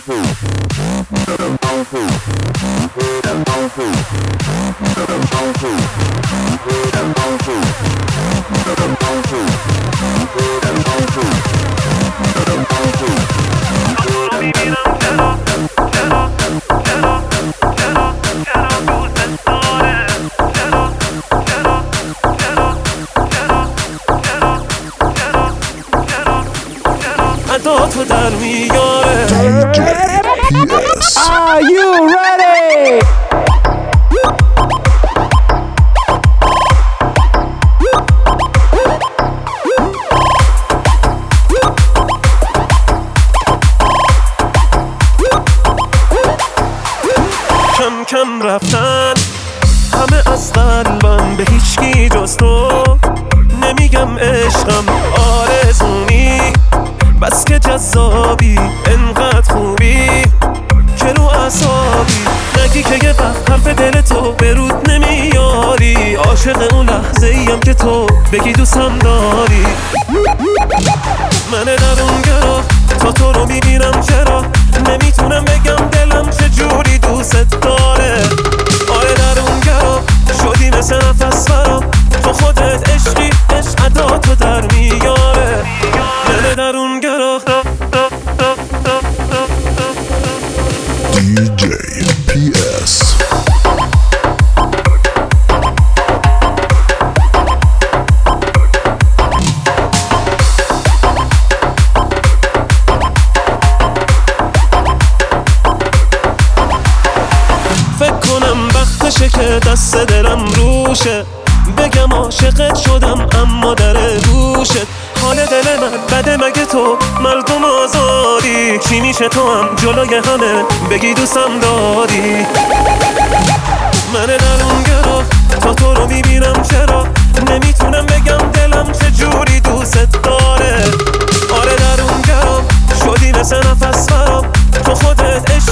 تو در میاره. Are you ready? کم کم رفتن همه از قلبم، به هیچکی جز تو نمیگم عشقم آرزونی، بس که جذابی انقدر خوبی که رو اعصابی، نگی که یه وقت حرف دل تو به رود نمیاری، عاشق اون لحظه ایم که تو بگی دوستم داری. من درون گرا تا تو رو میبینم، چرا نمیتونم بگم دلم چجوری دوست داره. آره درون گرا شدی مثل نفس برام، تو خودت عشقی، عشق ادا تو در میاره. من درون گرا DJ PS. فکر کنم وقتشه که دست دلم روشه، بگم عاشقت شدم اما در گوشت. حال دل من بده مگه تو مردم آزادی، چی میشه تو هم جلوی همه بگی دوستم داری. من درون گرا تا تو رو میبینم، چرا نمیتونم بگم دلم چجوری دوست داره. آره درون گرا شدی مثل نفس برام، تو خودت عشق